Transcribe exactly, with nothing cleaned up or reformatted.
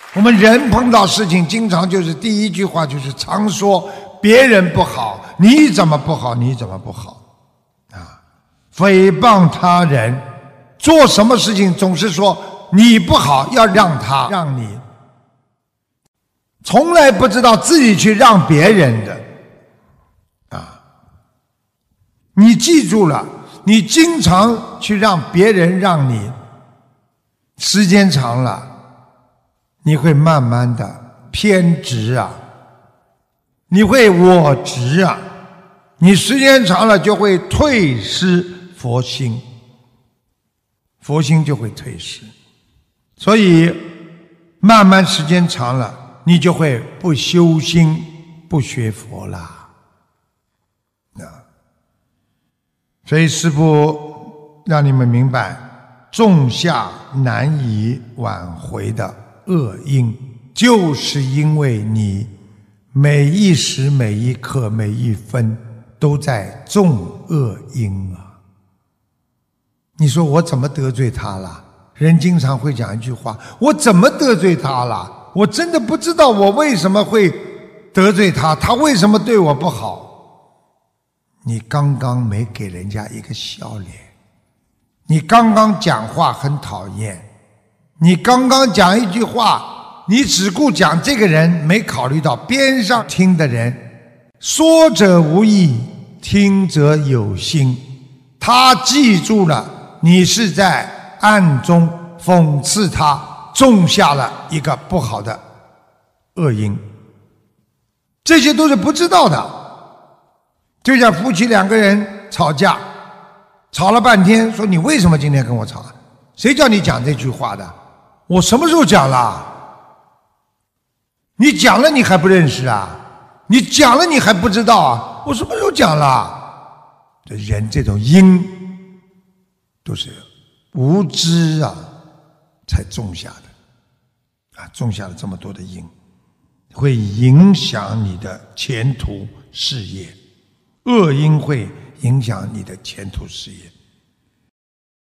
我们人碰到事情，经常就是第一句话就是常说别人不好，你怎么不好？你怎么不好？啊，诽谤他人，做什么事情总是说你不好，要让他让你，从来不知道自己去让别人的。啊，你记住了，你经常去让别人让你，时间长了，你会慢慢的偏执啊，你会我执啊，你时间长了就会退失佛心，佛心就会退失，所以慢慢时间长了，你就会不修心，不学佛啦。所以师父让你们明白，种下难以挽回的恶因，就是因为你每一时每一刻每一分都在种恶因啊！你说我怎么得罪他了？人经常会讲一句话，我怎么得罪他了？我真的不知道我为什么会得罪他，他为什么对我不好？你刚刚没给人家一个笑脸，你刚刚讲话很讨厌，你刚刚讲一句话，你只顾讲这个人，没考虑到边上听的人。说者无意，听者有心，他记住了你是在暗中讽刺他，种下了一个不好的恶因，这些都是不知道的。就像夫妻两个人吵架，吵了半天，说你为什么今天跟我吵？谁叫你讲这句话的？我什么时候讲了？你讲了你还不认识啊？你讲了你还不知道啊？我什么时候讲了？这人这种因都是无知啊才种下的啊，种下了这么多的因，会影响你的前途事业。恶因会影响你的前途事业。